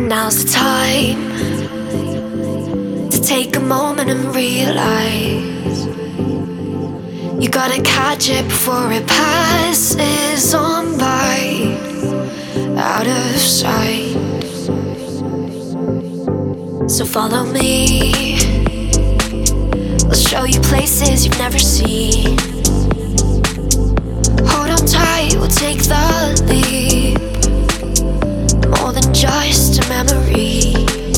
Now's the time to take a moment and realize you gotta catch it before it passes on by, out of sight. So follow me, I'll show you places you've never seen. Hold on tight, we'll take the leap. More than just a memory.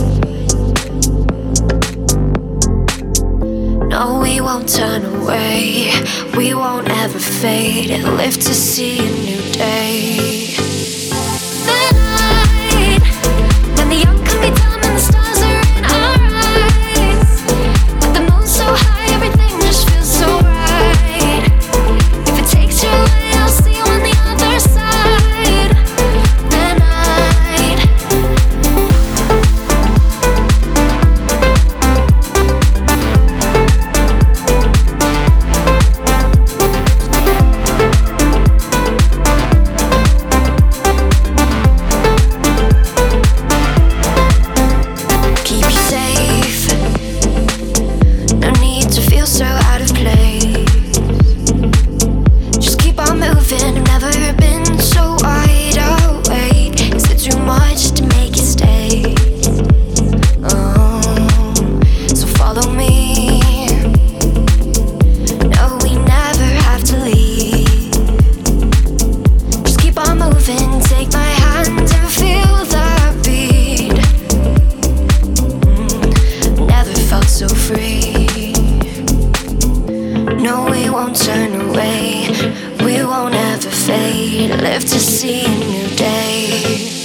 No, we won't turn away. We won't ever fade. Live to see a new day. The night when the young can be dumb and the stars are in our eyes. With the moon so high, everything just feels so right. If it takes your light, I'll see you on the other side. The night. Keep you safe. No need to feel so out of place. Just keep on moving. I've never been so wide awake. Is it too much to make you stay? Oh, so follow me. No, we never have to leave. Just keep on moving. Take my hand and feel the beat. Never felt so free. No, we won't turn away. We won't ever fade. Live to see a new day.